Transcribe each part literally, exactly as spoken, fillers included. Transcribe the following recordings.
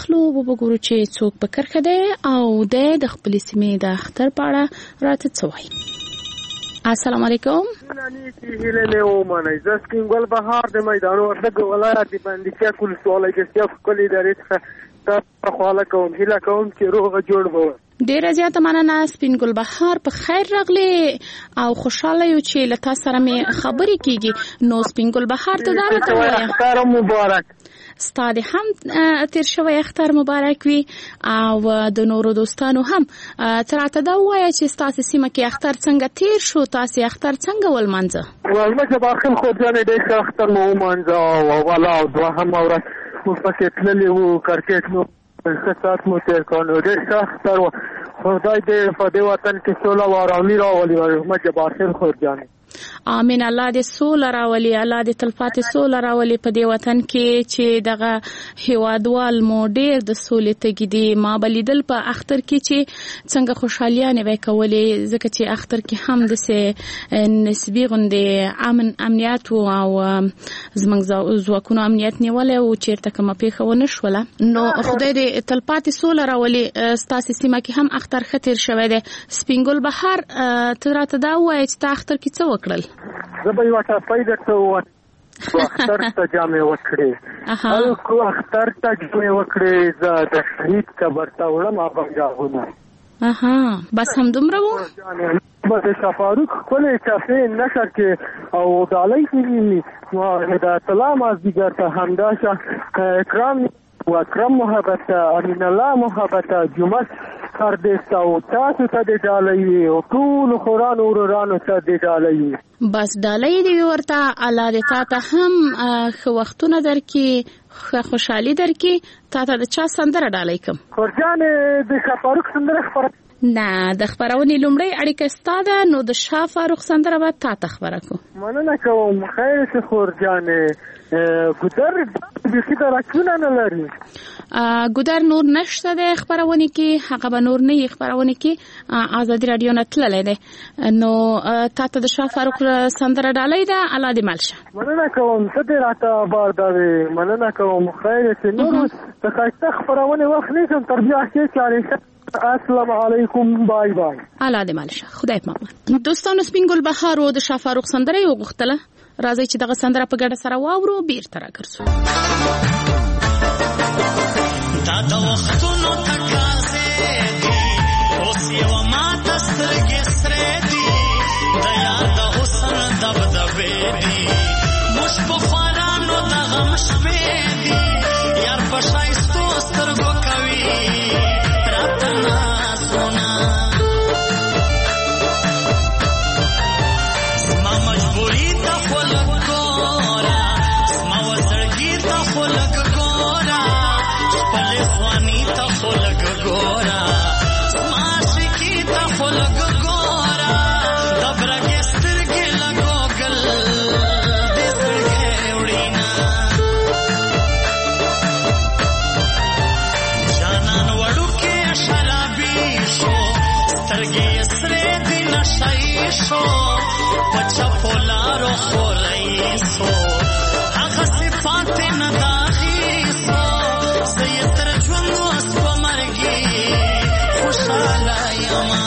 واخلو او وګورو چې څوک په کرخه دی او د خپل سیمې د اختر په اړه راته څه وایي. السلام علیکم. نانی کی هیله او مانای زسکین ګل بهار د میدان ورته ولایت باندې چې کول سوالای کې چې کلی درې ته خواله کوم هیله کوم چې روغ جوړ وو. ډیره زیاته مننه سپین ګل بهار، په خیر راغلی او خوشاله یو چې لتا سره مې خبرې کیږي. نو سپین ګل بهار ته دا راته وایي اختر مبارک. ستاسو هم تیر شوی اختر مبارک وي او د نورو دوستانو هم. تراته دا وایي چې تاسو سیمه کې اختر څنګه تیر شو، تاسو اختر څنګه ولمانځه؟ ولمانځه باخل خو ځان دې اختر مو ومانځه او والا او دوه هم اورات مو پکې تللی وو کرکټ نو سات مو تیر کړو. ډېر اختر خدای دې په دې وطن کې سوله او آرامي راولي او مجه باخل خو ځان امين. الله دې سوله راولي، الله دې تلپاتې سوله راولي په دې وطن کې چې دغه هیوادوال مو ډېر د سولې تګي دي. ما بلیدل په اختر کې چې څنګه خوشحالیانه وای کولې، ځکه چې اختر کې هم د سه نسبی غونډې امن امنیت او زمنګ ځواکونو امنیت نیولې او چیرته کومه پیښه ونه شوله. نو خدای دې تلپاتې سوله راولي. ستاسو سیمه کې هم اختر خطر شوی دی. سپین ګل بهار ته راته دا وایي چې تا اختر کې څه وکړل؟ زه به یو څه پیدا ته اختر ته جامې وکړې او کو اختر ته جامې وکړې زه د شهید قبر ته وړم ابنګاهونه. اها بس هم دومره وو؟ بس شفاروق کولې چې نشر کې او دالای کې نو دا سلام از دیگر ته همداشه اکرام و اکرم محبت امین الله محبت جمعه هر دې او تاسو ته د ډالۍ او ټول قرآن ورانو ته د ډالۍ. بس ډالۍ دی ورته الله دې تا ته هم خو وختونه درکې خوشحالي درکې. تا ته د چا سندره ډالۍ کوم؟ خورجان د شفاروق سندره خبره نه د خبرونې لومړی اړیکه ستاده نو د شاه فاروق سندره به تا ته خبره کو. مننه کوم. خیر څه خورجان ګودر د څه راکونه نه لري. ګودر نور نشته د خبرونه کې، هغه به نور نه خبرونه کې آزادي رادیو نه تللی دی. نو تا ته د شاه فاروق سندره ډالۍ ده. الله دې مل شه. مننه کوم. ته دې راته بار دا مننه کوم. خیر څه نور ته ښایسته خبرونه وخت نشم تر بیا کې چارې. السلام علیکم. بای بای. الله دې مل شه. خدای پامان. دوستانو سپین ګل بهار او د شاه فاروق سندره یو غوښتله. راځي چې دغه سندره په ګډه سره واورو بیرته راګرځو. دا د وختونو تقاضې دي اوس یو ماته سترګې سرې دي د یاد حسن دبدبې دي موږ په خوارانو د غم شپې دي یار په ښایستو سترګو کوي راته نازونه زما مجبوري ته خو لږ ګوره زما وزړګي ته خو لږ ګوره خپلې خواني ته خو لږ ګوره زما عاشقي ته خو لږ ګوره د برګې سترګې له ګوګل دې سترګې وړينه جانان وړوکې شرابي شو سترګې سرې دي نشهيي شو پچا پولارو خورئی سو هغه صفات نه داخي سو سيتر ژوند واس په مرګي خوشاله یما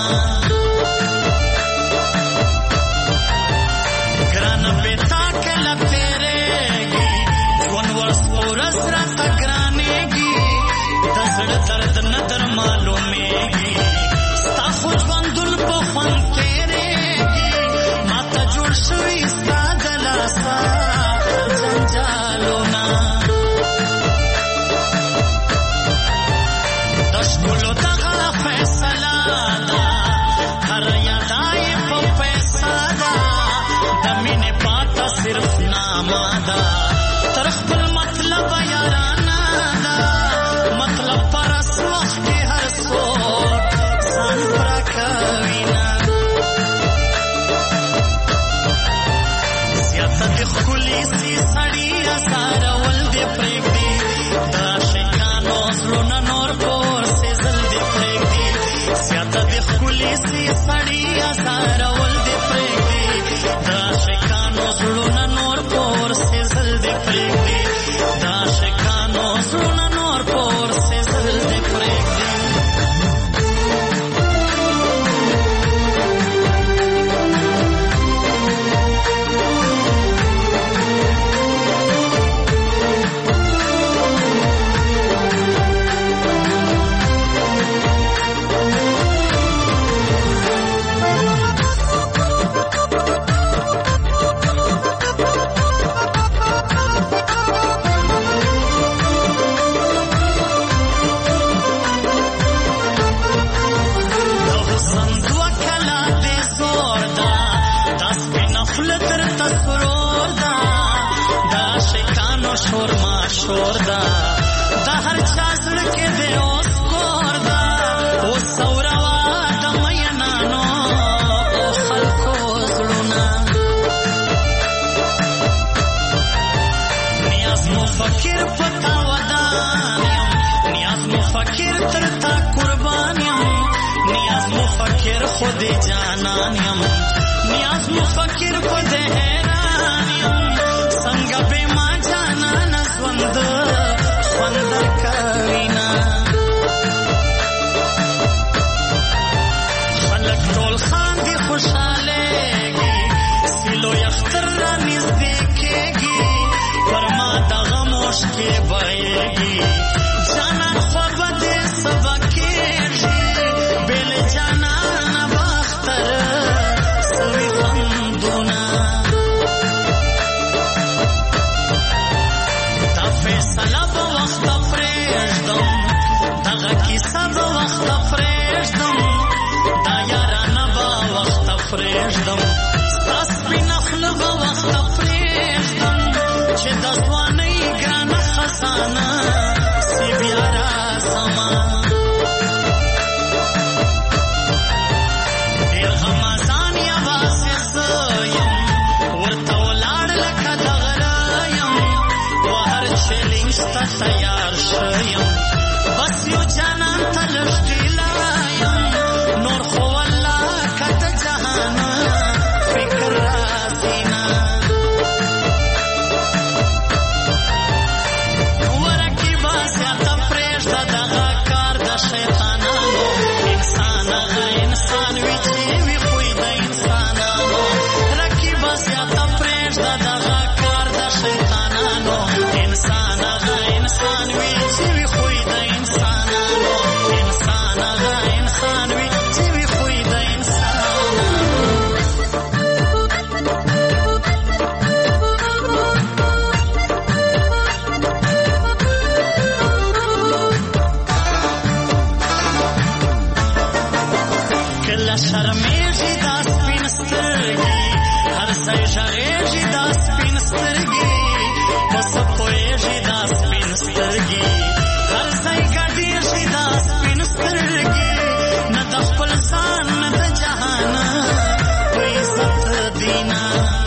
ګران پتا کله تیرېږي ژوند واس پورس راته ګرانېږي د زړه درد نه در معلومېږي ستا خو ژوندون په خوند تیرېږي ماته جوړ شوي ستا د لاسه جنجالونه د ښکلو دغه فیصله ده هر یاده یې په پیسه ده د مینې پاته صرف نامه ده تر خپل مطلب یارانه ده مطلب پر رسمه شور دا د هر چا زړه کې دی اوس کور دا اوس وروا د مینانو او خلکو زړونه نیاز مفکر پتا ودان یم نیاز مفکر تر تا قربان یم نیاز مفکر خود جانان یم نیاز مفکر خود حیران یم څنګه به ما جانان ژوند خوند کوینا خلک ټول خاندي خوشالېږي سیلو یختر را نږدې کېږي پر ما دغه موشکې بهېږي جانان خوا به دې سبا کېږي بېل جانان به اختر سوي خوندونه دا فیصله به وخته پرېږدم دغه کیسه به وخته پرېږدم دا یارانه به وخته پرېږدم ستا سپینه خوله به وخته پرېږدم چې د ځوانۍ ګرانه خزانه سي بیا راځمه ډېر غمازان یوازې زه یم ورته ولاړ لکه د غره یم و هر چیلنج ته تیار شیم بس یو جانان ته لږ ډیله یم نور خو والله که د جهانه فکر راځي نه ورکیبه زیاته پرېږده دغه کار د شیطانانو انسان هغه انسان وي چې وي خوی د انسانانو رکیبه زیاته پرېږده دغه کار د شیطانانو انسان هغه انسان وي چې وي خوی د انسانانو انسان هغه انسان وي چې وي خوی د انسانانو کله شرمېږي دا سپین سترګې هر ځای ږغېږي دا سپین سترګې په څه پوهېږي دا سپین سترګې هر ځای ګډېږي دا سپین سترګې نه د خپل ځان نه د جهانه په عزت دینه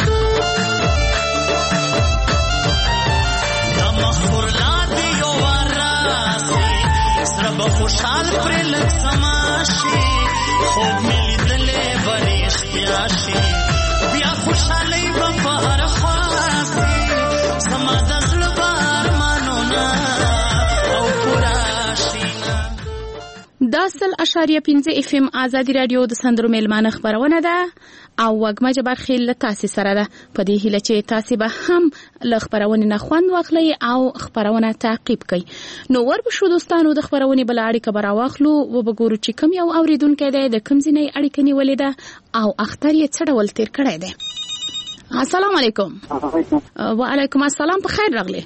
د مخور لاندې یو وار راسي زړه به خوشحال پرې لږ زما شي خوب مې لیدلې به رښتیا شي بیا خوشحالۍ به په هر خوا سي زما د زړه به ارمانونه او پوره شي نه دا سل اشاریه پنځه اف ام ازادي رادیو د سندرو میلمانه خبرونه ده او وګمجه برخې له تاسو سره ده په دې هیله چې تاسو به هم له خبرونه نه خوند واخلئ او خبرونه تعقیب کړئ نو ورب شو دوستانو د خبرونه بل اړیکه برا واخلو و بګورو چې کوم یو اوریدونکو دی د کوم ځینې اړیکه نیولې ده او اختر یې څه ډول تیر کړی دی السلام علیکم وعلیکم السلام په خیر راغلی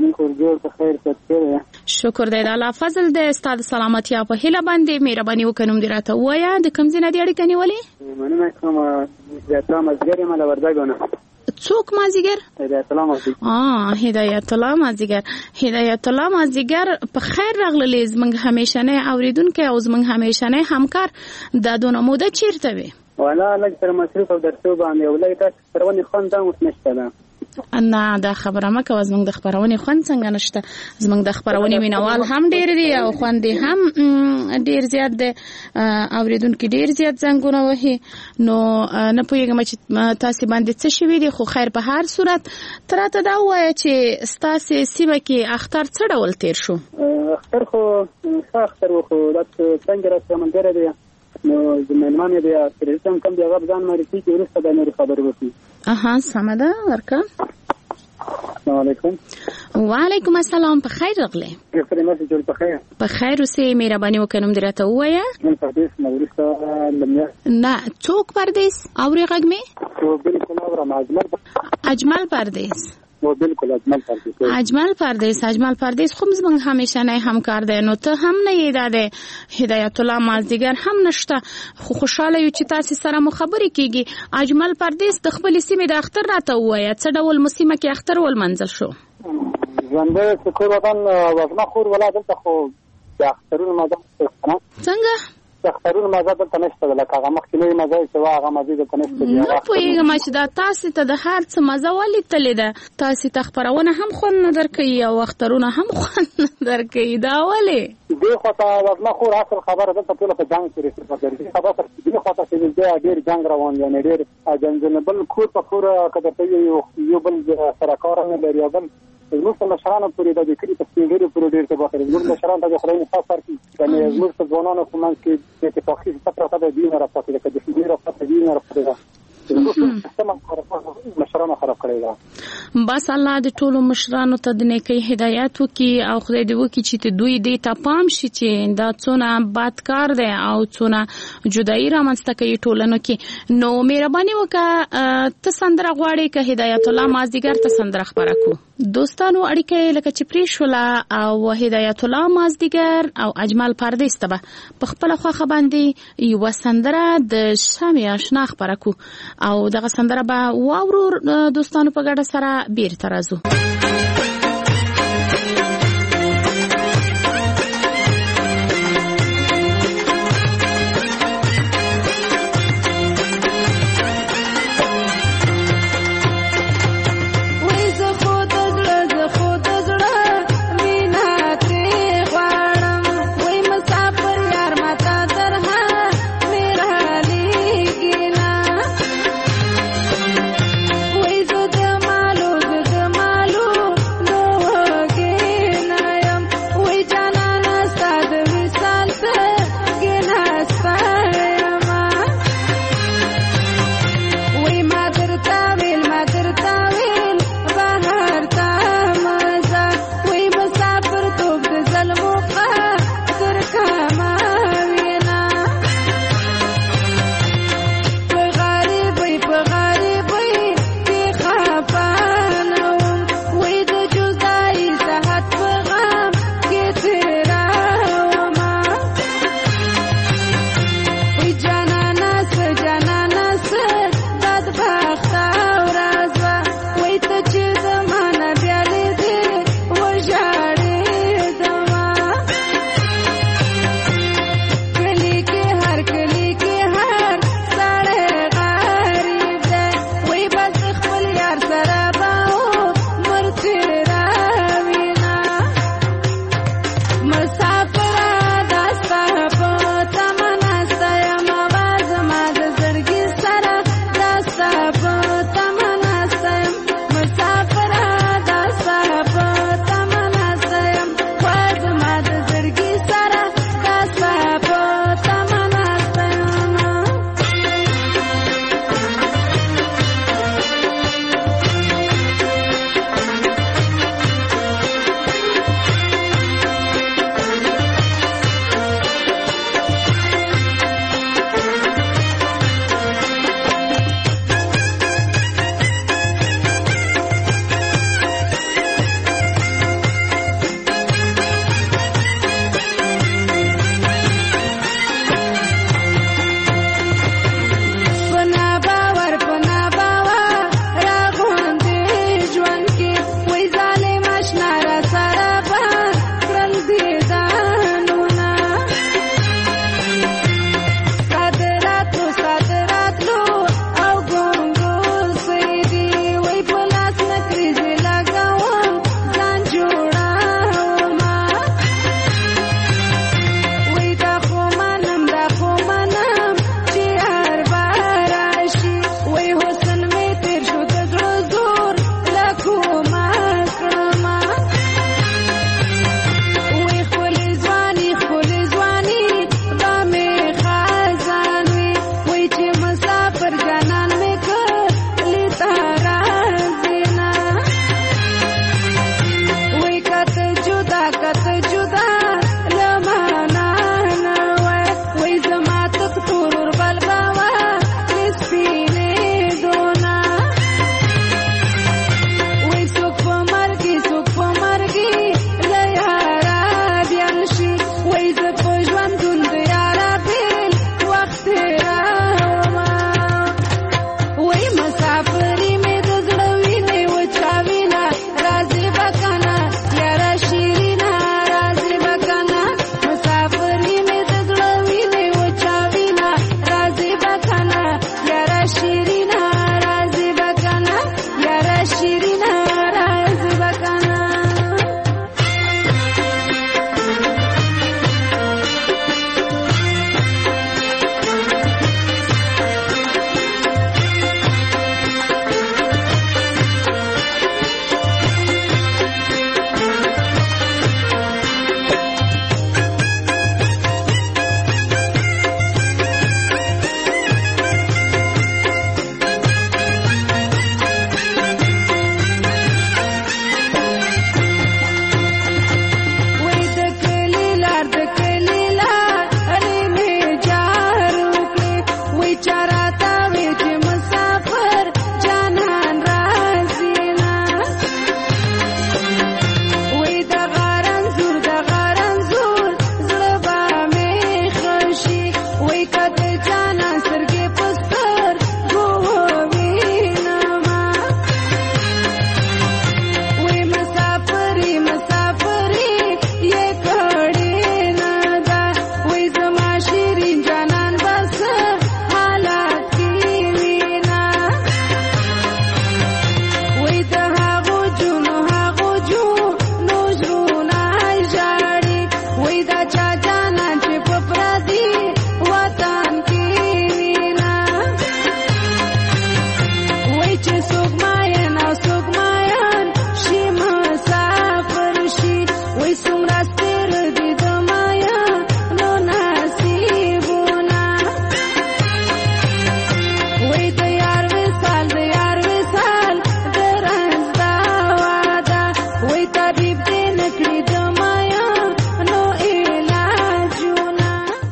شکر دی د الله فضل دی ستاسو سلامتی په هیله باندې مهرباني وکړم دی راته وایا د کوم ځای دی اړیکه نیولې مننه کوم زیاته مزګر یم له وردګونه څوک مازیګر هدایت الله مازیګر اه هدایت الله مازیګر هدایت الله مازیګر په خیر راغلی زمنګ همیشنه اوریدونکو او زمنګ همیشنه همکار د دونه موده چیرته وي ولا لږ تر مصرف او درسو باندې ولای تاسو پرونی خوند هم نشته ده نه دا خبره مکه زمنګ د خبرونه خوند څنګه نشته زمنګ د خبرونه مینوال هم ډیر دي او خوند هم ډیر زیات دي اوریدونکو ډیر زیات څنګه وهي نو نه پوهیږم چې تاسو باندې څه شوي دي خو خیر په هر صورت تراته دا وایي چې تاسو سیمه کې اختر څه ډول تیر شو اختر خو اختر خو د څنګه راځم منځره دی نو زمونږ بیا پرېږدم کوم دی هغه ځان مې چې ورسته به نور خبرې وکړي اها سمه ده ورکه السلام علیکم وعلیکم السلام په خیر راغلی په خیر په خیر اوسې مهرباني وکړم درته وایا من پردیس مورسته لمیا نه څوک پردیس اوري غږ می تو بالکل اورم اجمل اجمل پردیس و بالکل اجمل پردیس اجمل پردیس اجمل پردیس خو زمونږ همیشه نه همکار دی نو ته هم نه یې داده هدایت الله مازدیګر هم نشته خو خوشاله یو چې تاسو سره مو خبرې کیږي اجمل پردیس د خپل سیمې د اختر راته وایا څه ډول مسیمه کې اختر ول منځل شو ژوندی چې کور وطن وږمه خور ولا دلته خو د اخترونو مزه نه څنګه د اخترونو مزه دلته نشته لکه هغه مخکې مزه چې وا هغه مزه دلته نشته. نه پوهېږم چې دا تاسې ته د هر څه مزه ولې تلې ده تاسې ته خپرونه هم خوند نه درکوي او اخترونه هم خوند نه درکوي دا ولې دې خوا ته وږمه خور اصل خبره دلته ټوله په جنګ پورې څه خبره دې خوا ته چې ډېر جنګ روان یعنې ډېر جنګونه بل کور په کور که درته یو بل سره کار نه لري او بل زموږ په مشرانو پورې د کلي په سپینږیرو پورې ډېر څه وکړي زموږ مشران ته د خدای نفاس ورکړي یعنې زموږ په ځوانانو په منځ کې د اتفاقي څه پرته د دین راپاتې ده که د شمېر راپاتې دین راپاتې ده مشرانو خراب کړی ده. بس الله د ټولو مشرانو ته د نیکۍ هدایت وکړي او خدای دې وکړي چې دوی دې ته پام شي چې دا څونه بد کار دی او څونه جدایي رامنځته کوي ټولنو کې. نو مهرباني وکړه ته سندره غواړې که هدایت الله مازدیګر ته سندره خپره کړو دوستانو اړیکه لکه چې پرې شوله او هدایت الله مازدیګر او اجمل پردیس ته به په خپله خوښه باندې یوه سندره د شمع اشنا خپره کړو او دغه سندره به واورو دوستانو په ګډه سره بیرته راځو. وای دا چا جانا چې په پردي وطن کې وینا وای چې څوک ماین او څوک ماین شي مسافر شي وای څومره ستر دي د مایا نو نصیبونه وای د یار وصال د یار وصال د رنځ دا واده وای طبیب دې نکړي د مایا نو علاجونه.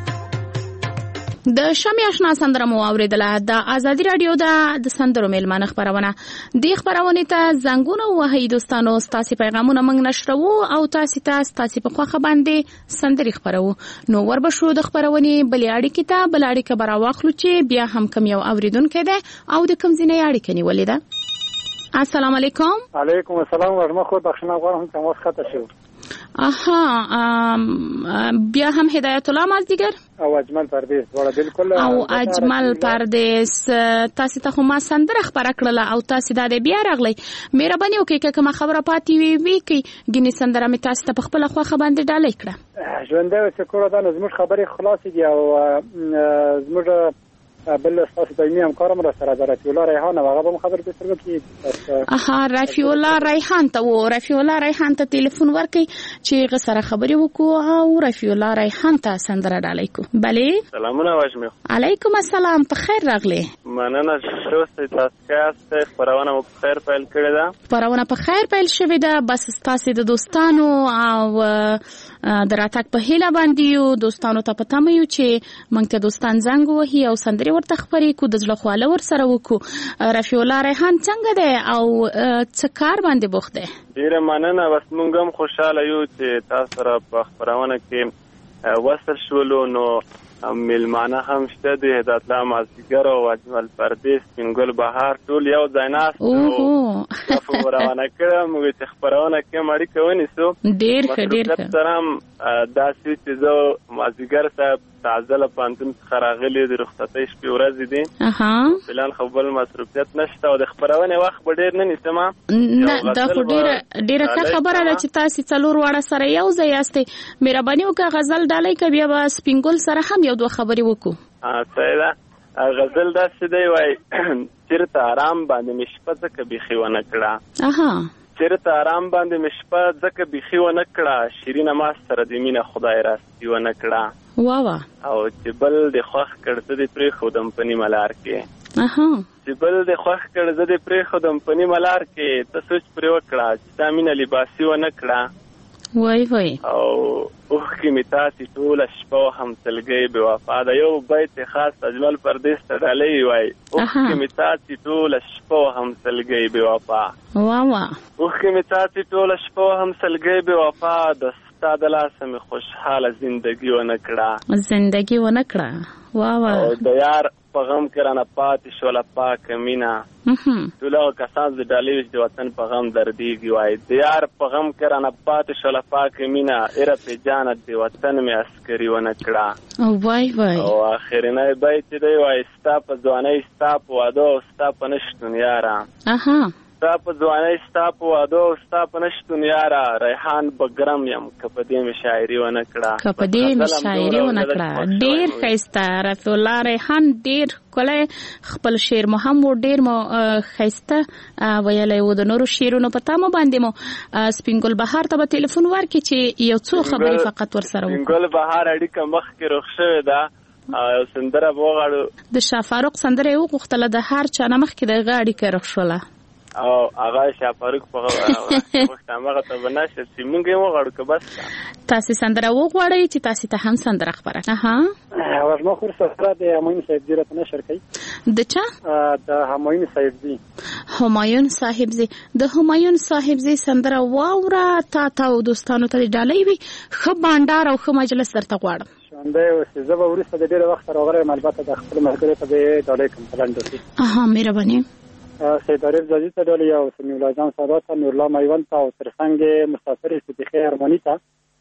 د شمع آشنا سندره مو اوریدله. د ازادي رادیو د سندرو میلمانه خبرونه د خبرونه ته زنګونه وهي دوستانو. ستاسو پیغامونه موږ نشرو او تاسو ته تاسو په خوخه باندې سندري خبرو. نو وربشو د خبرونه بلې اړیکې ته بل اړیکه برا واخلو چې بیا هم کم یو اوریدونکو ده او د کم ځینې اړیکې نیولې ده. السلام علیکم. علیکم السلام ورحمت الله. بخښنه غواړم چې موږ خطا شو. اها بیا هم هدایت الله مازدیګر او اجمل پردیس وړه بالکل او اجمل پردیس تاسو ته ما سندره خبره کړله او تاسو دا بیا راغلی. مهرباني وکړئ که کومه خبره پاتې وي وی کی ګینه سندره می تاسو ته په خپل خوخه باندې ډالې کړه. ژوندې چې کوړه دا زموږ خبرې خلاص دي او زموږ بل تاسو ته مې هم کارم را سره د رفیع الله ریحان هغه به خبر به سره کی. اها رفیع الله ریحان ته و رفیع الله ریحان ته ټلیفون ورکي چې غسره خبرې وکړو او رفیع الله ریحان ته سندره ډالې کو. بله سلامونه واجمه. علیکم السلام. په خیر راغلی. مننه شوسته تاسو کاسته خبرونه په خیر پیل کړی دا. خبرونه په خیر پیل شوې ده. بس تاسو د دوستانو او دراتک په هیله باندې یو دوستانو ته پته مې یو چې مونږ ته دوستان زنګ وهي او سندري ورته خبرې کو د ځله خواله ور سره وکړو. رفیع الله ریحان څنګه ده او څه کار باندې بوخت ده؟ ډیره مننه. بس مونږ هم خوشاله یو چې تاسو سره په خبرونه کې وصل شولو. نو ملمانه هم شته د هدایت الله مازدیګر او اجمل پردیس پنګل بهار ټول یو ځای ناست او خبرونه کړم موږ چې خبرونه کې مړی کوي سو ډیر ښه ډیر ښه سلام دا چې زه مازدیګر صاحب تازه له پانتون خراغلی د رخصتۍ شپې ورځې دي. اها فلان خو بل مصروفیت نشته او د خبرونه وخت به ډیر نه نیسم. نه دا خو ډیره ډیره ښه خبره ده چې تاسو څلور واړه سره یو ځای یاستئ. مهرباني وکړه غزل ډالۍ کوي بیا به سپینګل سره هم یو دوه خبرې وکړو. ها سیدا غزل دا څه دی وای چیرته آرام باندې مشپه ځکه بيخي ونه کړه. اها چیرته آرام باندې مشپه ځکه بيخي ونه کړه. شیرینه ما سره د مینه خدای راستي ونه کړه. وا وا او چې بل د خوخ کړه د پری خودم پنی ملار کې. اها چې بل د خوخ کړه د پری خودم پنی ملار کې ته سوچ پر وکړه چې تامینه لباسي ونه کړه. وای وای او اوه کې میتاسي ټول شپه هم تلګي به وفا دا یو بیت خاص اجمل پردیس ته ډالۍ وای. اوه کې میتاسي ټول شپه هم تلګي به وفا. وا وا اوه کې میتاسي ټول شپه هم تلګي به وفا. د ستاد لاسه می خوشحاله زندگی و نکړه زندگی و نکړه. وا وا او د یار په غم کې رانه پاتې شوله پاک مینا. ټول کسان د ډالۍ د وطن په غم درديږي وای. د یار په غم کې رانه پاتې شوله پاک مینا. اره په جانت د وطن می عسکري و نکړه. وای وای او اخرنه بیت دی وای ستا په ځواني ستا په واده او ستا په نشتون یاره. اها ستا په ځوانۍ ستا په واده او ستا په نشتون یاره. ریحان بګرم یم که په دې مې شاعري ونه کړه. که په دې مې شاعري ونه کړه. ډېر ښایسته رفیع الله ریحان ډېر ښکلی خپل شعر مو هم و ډېر مو ښایسته ویلی و. د نورو شعرونو په تامه باندې مو سپین ګل بهار ته به تلیفون ورکړي چې یو څو خبرې فقط ورسره وکړو. سپین ګل بهار اړیکه مخکې رخ شوې ده او سندره به وغواړو. د شاه فاروق سندره یې وغوښتله د هر چا نه مخکې د هغه اړیکه رخ شوله او هغه شاه فاروق په وخت هغه ته بناشه چې مونږ یې وغواړو که بس تاسو سندره وغواړئ چې تاسو ته هم سندره خبره. اها ورما خور سره د همایون صاحب زیرت نشر کوي. د چا؟ د همایون صاحب زی همایون صاحب زی د همایون صاحب زی سندره واوره تا ته او دوستانو ته ډالۍ وي. ښه بانډار او ښه مجلس درته غواړم. شاندې اوسې زه به وروسته د ډېر وخت راغلی البته د خپل ملګرو ته به ډالۍ کوم پلان دوسي. اها مهرباني. سید عارف زادی ته ډالۍ او سمیع الله جان سادات ته نور الله میوند ته او ترڅنګ مسافر صدیقه ارمانی ته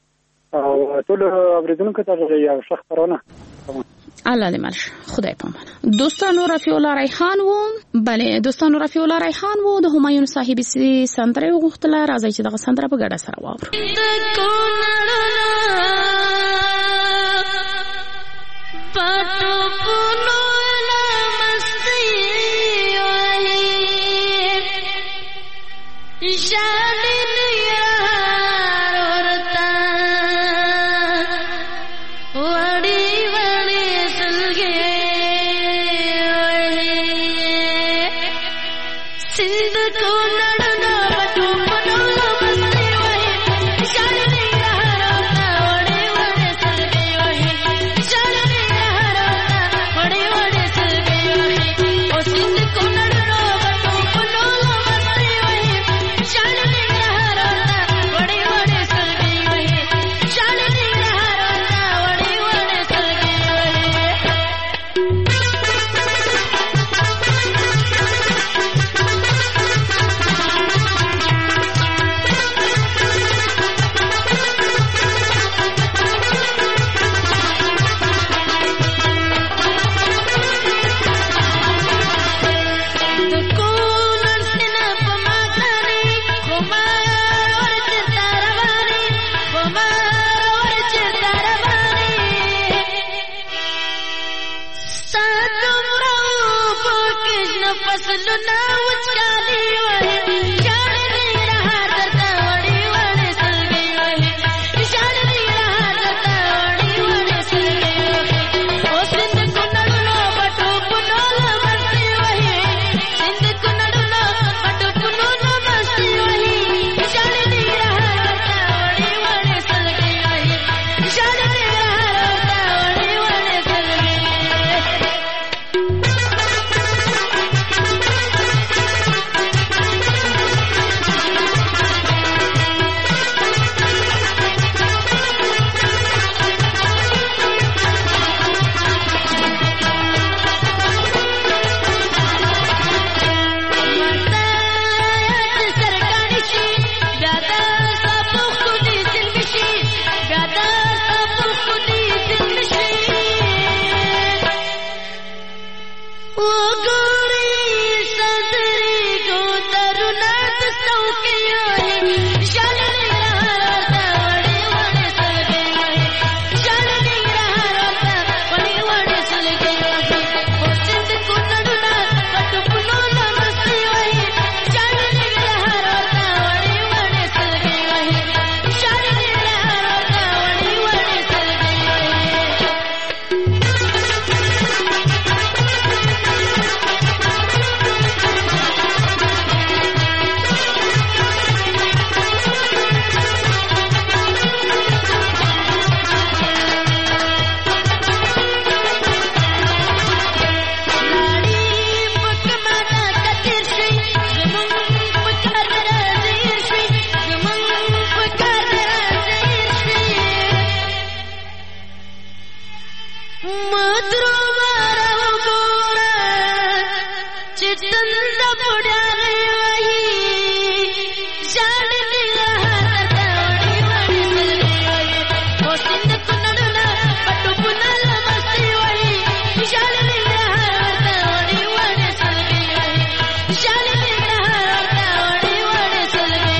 او ټول اوریدونکو ته ډالۍ او ښه خبرونه. الله دې مل خدای پامان. دوستانو رفیع الله ریحان و. بله دوستانو رفیع الله ریحان و د همایون صاحب سي سندره غوښتله. راځي چې دغه سندره په ګډه سره واورو. مدرو بارو ګوره چې تنده پډارې وایي ژړلې هغه وړې وړې سلګۍ وایي او سیند کونړونه پټو پونل مستي وایي ژړلې هغه وړې وړې سلګۍ وایي ژړلې هغه وړې وړې سلګۍ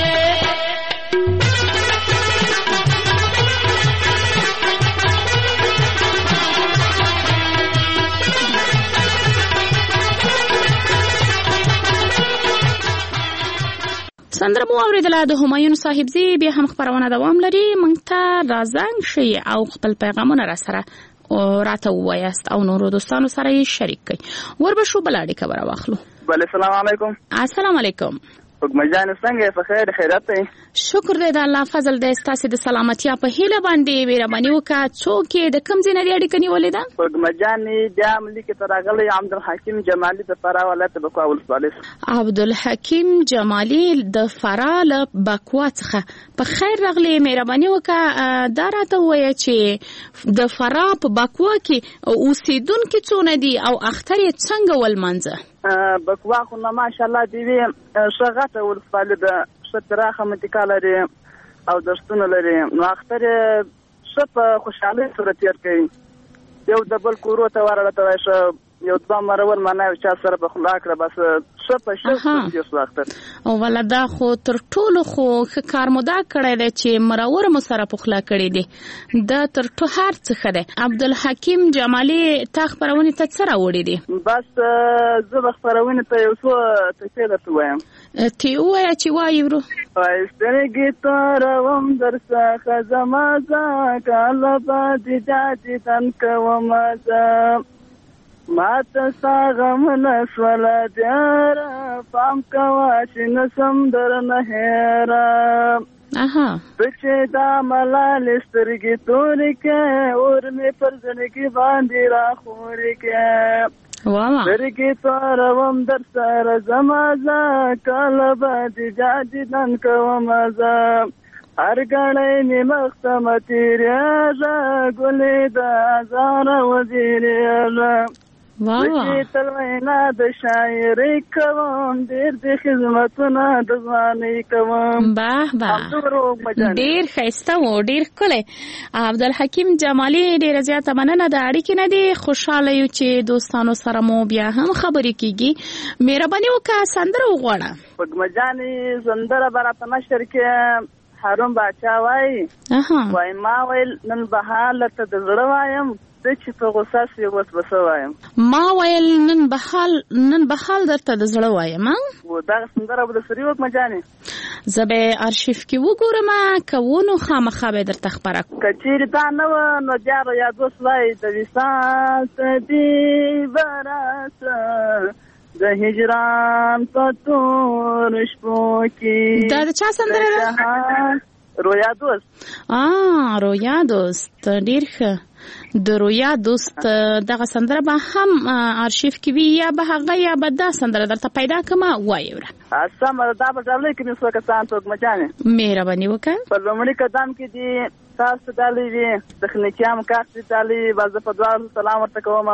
سندره مو اوریدله د همایون صاحبزي بیا هم خبرونه دوام لري. موږ ته رازنګ شئ او خپل پیغامونه را سره راته ووایاست او نورو دوستانو سره یې شریک کړئ. وربشو بل اړیکه به راواخلو. بله السلام علیکم. السلام علیکم. حکمه جان څنګه په خیر خیرات دی؟ شکر دی د الله فضل دی. ستاسې د سلامتیا په هیله باندې مهرباني وکړه. څوک یې د کوم ځای نه دې اړیکه نیولې ده؟ حکمه جان بیا ملي کې ته راغلی عبدالحکیم جمالي د فراه ولایت بکوا ولسوالۍ. عبدالحکیم جمالي د فراه له بکوا څخه په خیر راغلی. مهرباني وکړه دا راته ووایه چې د فراه په بکوا کې اوسېدونکي څونه دي او اختر یې څنګه ولمانځه؟ بکوا خو نه ماشاءالله دې وي ښه غټه ولسوالي ده، ښه پراخه منطقه لري او دښتونه لري. نو اختر یې ښه په خوشحالۍ سره تېر کوي. یو د بل کورو ته ورغله ته وایي ښه یو دوه مرور معنا یو چا سره په خوله کړه بس ښه په شوق تېر شو اختر. او والا دا خو تر ټولو خو ښه کار مو دا کړی دی چې مرور مو سره په خوله کړی دی. دا تر ټولو هر څه ښه دی. عبدالحکیم جمالي تا خپرونې ته څه راوړي دي؟ بس زه به خپرونې ته یو څو ټکې درته ووایم. ته یې ووایه چې وایي ورو. وایي سترګې توروم در څخه زما زه کله به دې جاجدن کومه زه ماته ستا غمونه شوله دیاره پام کوه چې نسم درنه هېره ته چې دا ملالې سترګې تورې کې اور مې پر زړګي باندې راخورې کې سترګې توروم در سره زما زه کله به دې جاجدن کومه زه هر ګړی مې مخ ته مه تېرېږه ګلې د ازاره وزیرېږه چې تل وینا د شاعرۍ کوم ډېر د خدمتونه د ځوانۍ کوم. باه باه ډېر ښایسته و ډېر ښکلی. عبدالحکیم جمالي ډېره زیاته مننه د اړیکې نه دي. خوشحاله یو چې دوستانو سره مو بیا هم خبرې کېږي. مهرباني وکړه سندره وغواړه. حکمه جانې سندره به راته نشر کې هارون باچا وایي وایي ما ویل نن بهار ته د زړه وایم زه چې په غوسه شي اوس به څه وایم. ما ویل نن بهال نن بهال درته د زړه وایم. دغه سندره به درسره وکړمه جانې. زه به ارشیف کې وګورم که و نو خامخا به درته خپره کړم. که چېرې دا نه وه نو بیا به یادوس وایي د وصال تدي به راسه د هجران په تور شپو کې. دا د چا سندره ده؟ رویا دوست. آه رویا دوست ډېر ښه. د رویا دوست دغه سندره به هم ارشیف کې وي یا به هغه یا به دا سندره درته پیدا کړمه وایې وره. سمه ده دا به ډالۍ کې مې څو کسان ته حکمه جانې مهرباني وکړه. په لومړي قدم کې دي تاسو ډالۍ وي تخنیکي هم کار دي ډالۍ به زه په دواړو سلام ورته کوم.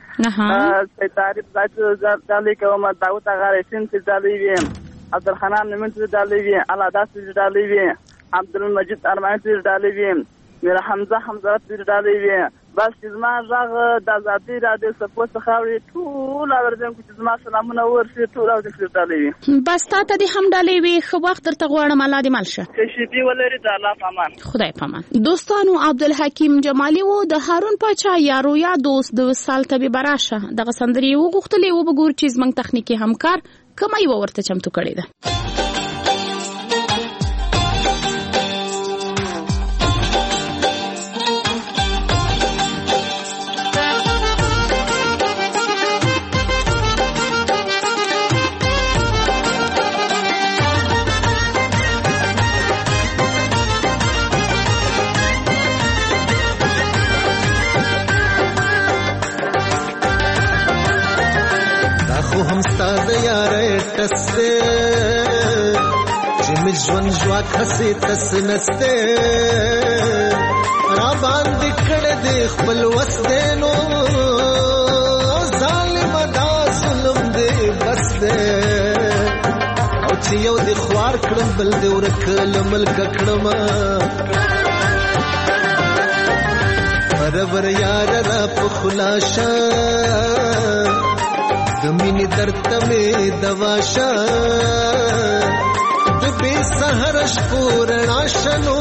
سید تعریف ډالۍ کوم. داود اغا رسین چې ډالۍ وي عبدالحنان نمن چې ډالۍ وي الاداس چې ډالۍ وي عبدالمجید ارماني چې ډالۍ وي میرا حمزه حمزه چې ډالۍ وي. بس چې زما غږ د ازادۍ راډیو څپو څخه اوري ټول اورېدونکو چې زما سلامونه ورسي ټول اورېدونکو ډالۍ وي. بس تا ته دې هم ډالۍ وي. ښه وخت درته غواړم. الله دې مل شه. ښه شېبې ولري د الله په امان. خدای په امان. دوستانو عبدالحکیم جمالي و د هارون پاچا یا رویا دوست د وصال طبیب راشه دغه سندرې وغوښتلې. وبګور چې زموږ تخنیکي همکار کومه یوه ورته چمتو کړې ده. تسته چې مې ژوند ژواک هسې تس نسته را باندې کړه دې خپل وس دې نو ظالم دا ظلم دې بس دې او چې یو دې خوار کړم بل دې ورکل ملک کړم برابر یار را په خلاصه د مینې درته مې دواشه د بې سحر شپو رڼا شنو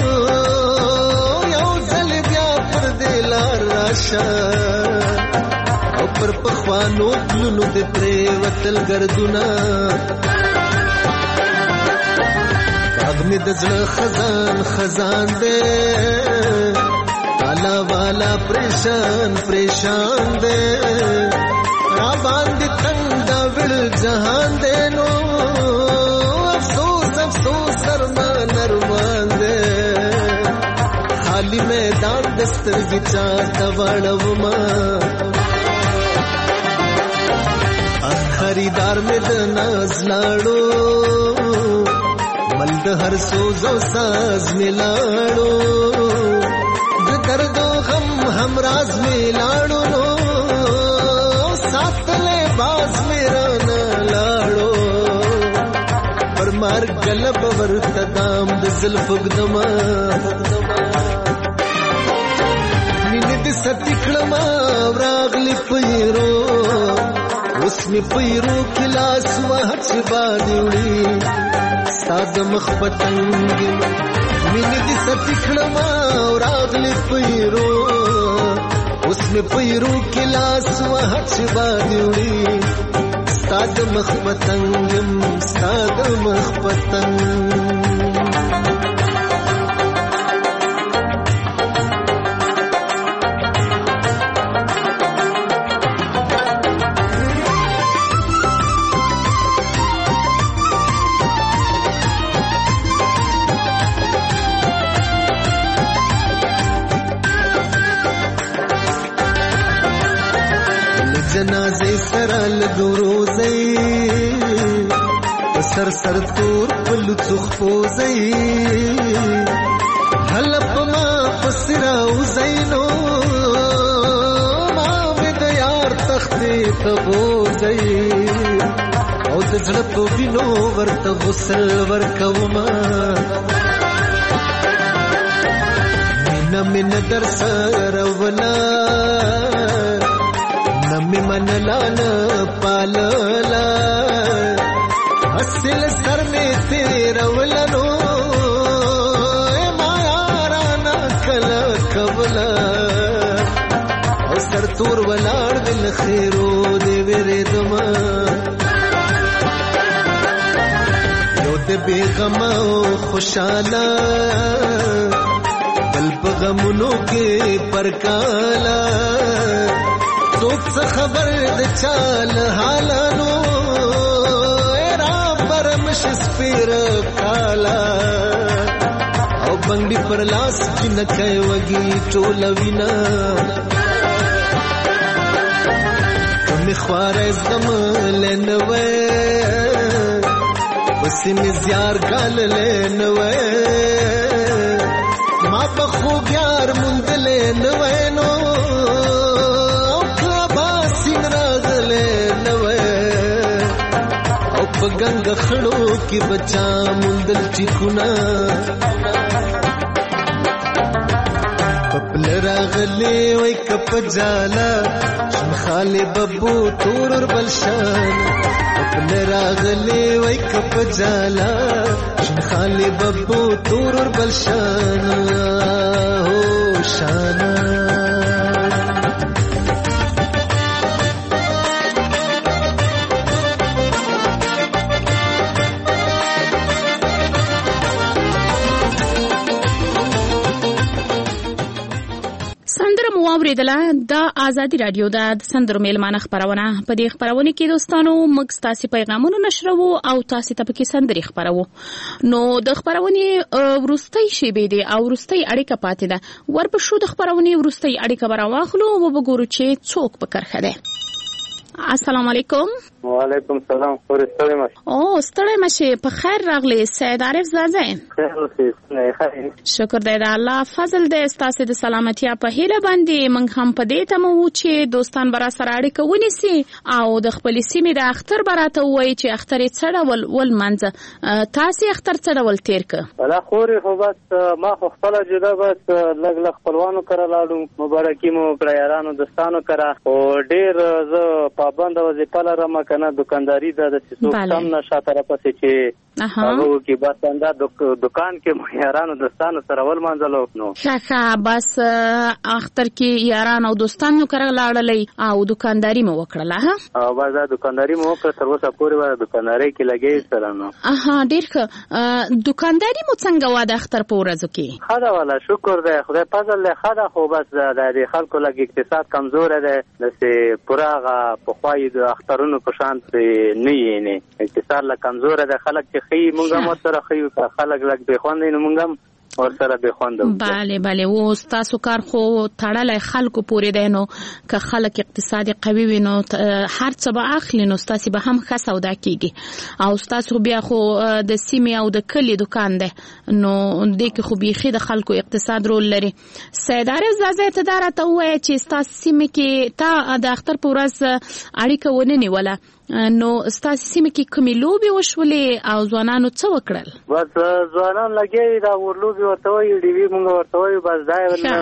یو ځل بیا پر دې لار راشه او پر پخوانو پلونو دې پرېوتل ګردونه غږ مې د زړه خزان خزان دی والا والا پریشان پریشان دے را باندې تنگ دا ویل جهان دے نو افسوس افسوس ارمان ارمان دے خالی میدان دسترګي چاته وړوما خریدار مې د ناز لاړو مل د هر سوز او ساز مې لاړو درد و غم ہم راز میں لاڑو نو ساتھ لے باز میرا نہ لاڑو پر مار گلب ورتدام د زلف گدما مين د ستکړما راغلی پیرو اوس می پیرو کلاس وحچ باندې ساد مخ پتنګ مين د ستکړما راغلی پیرو اوس می پیرو کلاس وحچ باندې ساد مخ پتنګ ساد مخ پتنګ جنازه سرال دروزی سر سر تور پل تخفوزی حلب ما پسراو زینو ما بد یار تختی تبوزی او دزړه په وینو ورته غسل ورکوما مینا مینا در سره ولا نمی من لانا پاللا اصل سر میں تیرا ولنو ما یارانا کلا کبلا او سر تور ولار دل خیرو دے ویرے دما یو دے بے غما خوشالا بل پغمونو کے پرکالا څوک څه خبر د چال حالانو را برمش سپیر کالا او بنګړي پر لاس کې نه کوي وږي ټول وینا کوم خواره زمل نه وې بس می زیار کال نه وې ما په خو یار مونږ نه وې نو گنگ خړو کې بچا مندل ټیکونا پپل راغلې وای کپ جالا شم خاله ببو تور بلشان پپل راغلې وای کپ جالا شم خاله ببو تور بلشان هو شانا اوریدله د آزادي رادیو د سندرو میلمانه خبرونه په دې خبرونه کې دوستانو موږ تاسو پیغامونه نشرو او تاسو ته پکې سندري خبرو نو د خبرونه ورستۍ شیبې دي او ورستۍ اړیکه پاتې ده ورپښو د خبرونه ورستۍ اړیکه براواخلو او وګورو چې څوک په کرخه ده السلام علیکم. وعلیکم السلام. خوري ستړی مشه. او ستړی مشه. په خیر راغلی سید عارف زازه. خیر اوسې. نه ښه. شکر دی د الله فضل دی. ستاسو د سلامتیا په هیله باندې موږ هم په دې تمه وو چې دوستان برا سره اړیکه ونیسي او د خپل سیمې د اختر براته وایي چې اختر یې څه ډول ول منځه. تاسو اختر څه ډول تیر ک؟ ولا خوري خو بس ما خو خپل جدا بس لګ لګ خپلوانو کرا لاړو. مبارکي مو کړه یارانو دوستانو کرا. او ډیر زه پابند وظیفه لرم کنه دکانداری ده د څه کم نشه طرفه چې هغه کې بس انده دکان کې مو یارانو دوستانو سره ول منځلو نو ښه بس اختر کې یارانو دوستانو کرا لاړلې او دکانداری مو وکړه. ها او بازا دکانداری مو وکړه تر اوسه پورې وره دکانداری کې لګې سره نو. اها ډیر ښه. دکانداری مو څنګه و د اختر په ورځو کې؟ خدا والا شکر دی خدای فضل له خدا خو بس د خلکو لګ اقتصاد کمزور دی لسه پراغه په خوای د اخترونو په شان نه یې نه اقتصاد لا کمزور دی. خلک چې خي مونږه مو سره خي خلک لګ به خوندې نو مونږه اور سره به خوندو. bale bale و تاسو کار خو تړلای خلکو پورې دی نو که خلک اقتصادي قوي وي نو هر څه به اخلي نو تاسو به هم ښه سودا کیږي او تاسو بیا خو د سیمې او د کلی دکان دی نو دې کې خو بيخي د خلکو اقتصاد رول لري. سید عارف زازه ته دراته وایي چې تاسو سیمې کې تا د اختر په ورځ اړیکه ونه نیوله نو ستاسو سیمه کې کومې لوبي وشولې او ځوانانو څه وکړل؟ بس ځوانان لګي دا ورلوبي ورته وي ډیوی مونږ ورته وي بس دا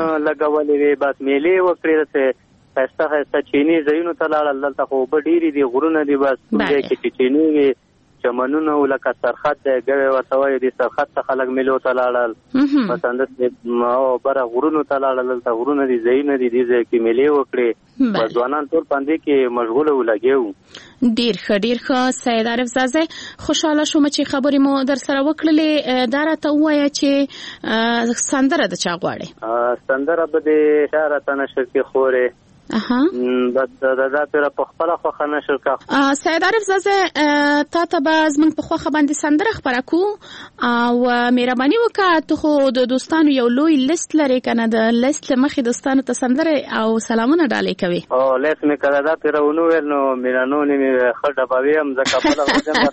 لګولې وي بس میلې وکړې ته خسته خسته چینی زینو ته لاړل دلته خو به ډیری دي غرونه دي بس دې کې چینی وي چمنونه ولکه سرخط دی ګوي ورته وي دي سرخط ته خلک میلو ته لاړل بس اندر او بره غرونو ته لاړل دلته غرونه دي زینو دي دې کې میلې وکړې بس ځوانان ټول باندې کې مشغوله ولګیو. ډیر ښه ډیر ښه. سید عارف زازه خوشاله شوم چې خبرې مو در سره وکړلې. دا راته ووایه چې سندره د چا غواړې؟ سندره به د شهرته نشر کې خورې اها بس دا دا پر په خپل خو نشر کا. سید عارف زازه تا ته به زمونږ په خوخه باندې سندره خبره کو او مهرباني وکړه ته خو د دوستانو یو لوی لیست لري کنه د لیست مخې دوستانو ته سندره او سلامونه ډالې کوي. او لیست می کړه دا پر ونو نو میرانو نیمه خړه باوی هم زکه په لږه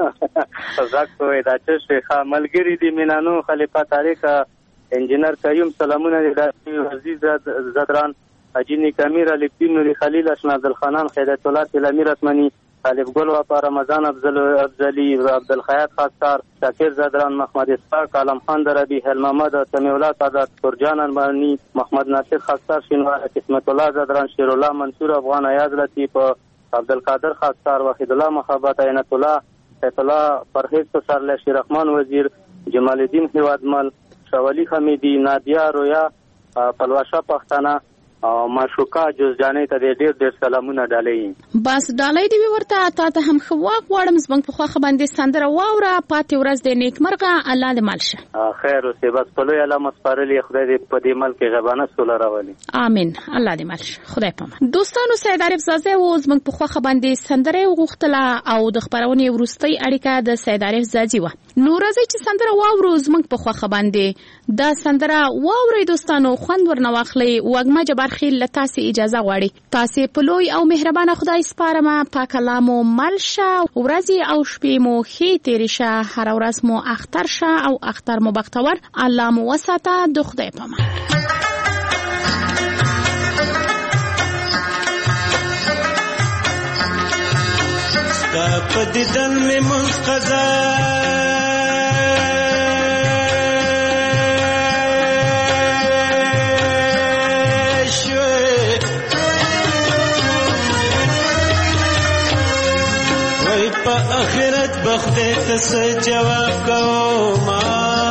پته زکه دا چې ښه ملګری دي مینانو خلیفہ تاریخ انجینر قیوم سلامونه دي عزیز زدران اجینی کامیر علی پینو خلیل اشنا عبدالخانان خیرت الله تلمیر اسمنی طالب گل و پا رمضان افضل افضلی عبدالخیات خاصار شاکر زدران محمد اسحاق عالم خان دربی هل محمد سمیع الله سادات فرجان المانی محمد ناصر خاصار شینوار قسمت الله زدران شیر الله منصور افغان ایاز لطیف عبدالقادر خاصار وحید الله محبت عینت الله سیف الله پرهیز سرله شیر رحمان وزیر جمال الدین حوادمل شوالی حمیدی نادیا رویا پلواشا پختانه او ماشوکا جوزجانې ته ډېر ډېر سلامونه ډالې. بس ډالۍ دی ورته تا ته هم خو واق وړم زمنګ په خوخه باندې سندره واوره پاتې ورځ د نیک مرغه الله دې مال شه. خیر اوسې بس په لوی الله مسپارلې خدای دې په دې ملک غبانه سول راولي. امين الله دې مال شه خدای پامه. دوستانو سید عارف زازه و زمنګ په خوخه باندې سندره وغوښتله او د خبرونه ورستۍ اړیکه د سید عارف زازي و. نو راځي چې سندره واورو زمنګ په خوخه باندې دا سندره واوري دوستانو خوند ورنواخلي وګما جبار خیل لتاسي اجازه غواړي. تاسو په لوی او مهربانه خدای سپارم پاک الله مو ملشه ورځي او شپې مو خې تیرې شه هر ورځ مو اختر شه او اختر مو بختور الله مو وساته د خدای پامه. ستا په دیدن مې منقضا آخرت بخدے تس جواب کو ما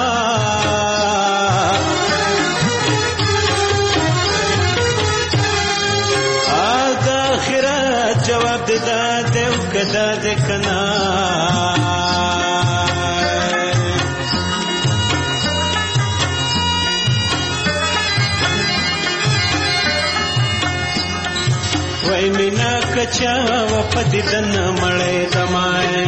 آد آخرت جواب دا دیو کدا دکنا وای مینا کچا و پدیدن مړې دمای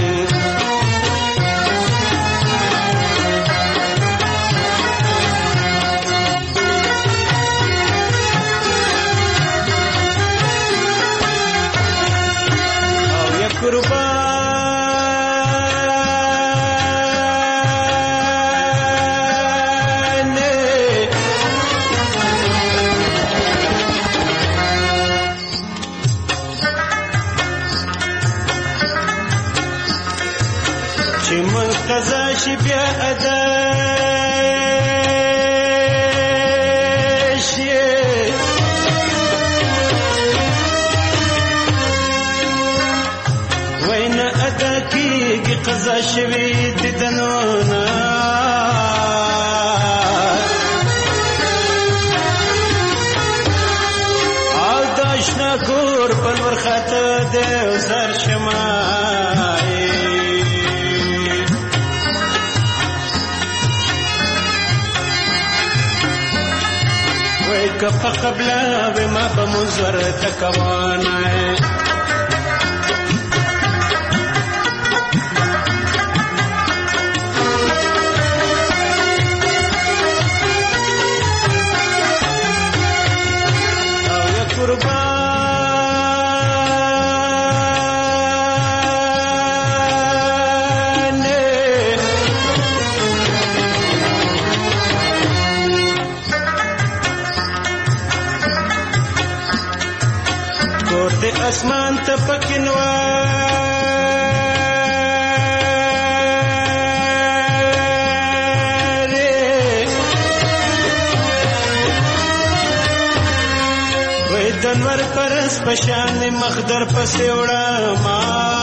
شي بیا ادا شي وين ادا کیږي قضا شوي د دنونه او داشنا کور بل ورخته د زر شمای وای کف قبل بما بمزور تکوانه اسمان ته پکینواره وای دنور پرس پشان مخدر پسې وړما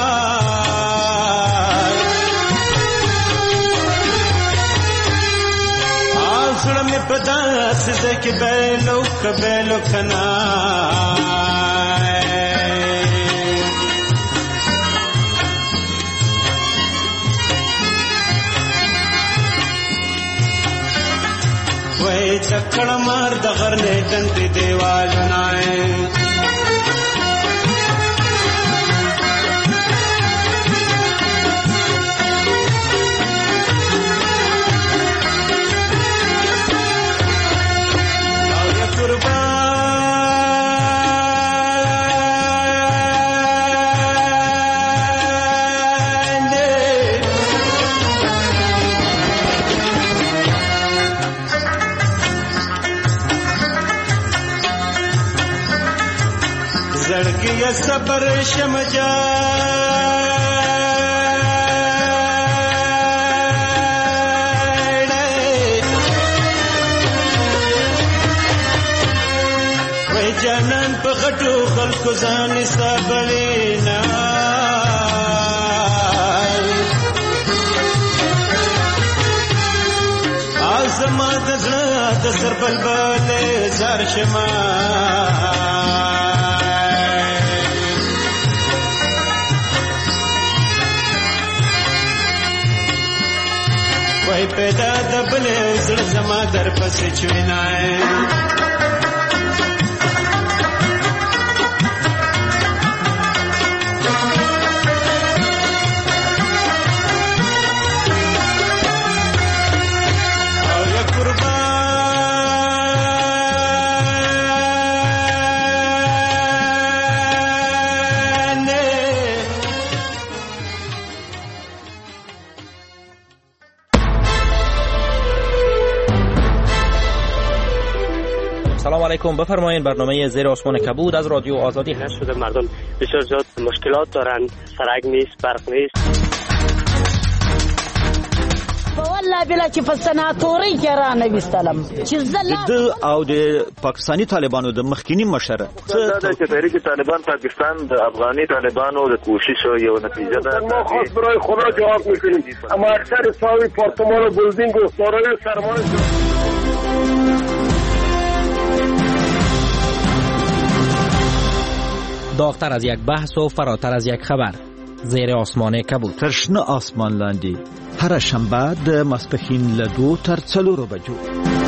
آسړه مې پداس زکه بیلو کبلو کنا وای چکړ مار د غرنې دندې دیوال نه او یا قربان زړګي صبر شمجا وای جانان په غټو خلکو ځان سابلینا ازما د زړه د سر بلبل زار شما وای پیدا د بل زړه زما در پسې چوینای او یا قربان سلام علیکم، بفرمایید. برنامه زیر آسمان کبود از رادیو آزادی هست. شده مردم بسیار زیاد مشکلات دارند، سرک نیست، برق نیست. والله بلا چې په سناتوري کې را نه وستلم چې زله د او د پاکستانی طالبانو د مخکینی مشر دا چې تحریک طالبان پاکستان د افغاني طالبانو د کوشش یو نتیجه ده. ما خاص برای خدا جواب میکنیم، اما اکثر ساوی پارتمان و بلدینگ و سارای سرمایه داغتر از یک بحث و فراتر از یک خبر. زیر آسمان کبود. تر شنه آسمان لاندې هر شنبه د ماسپښین له دوه تر څلورو بجو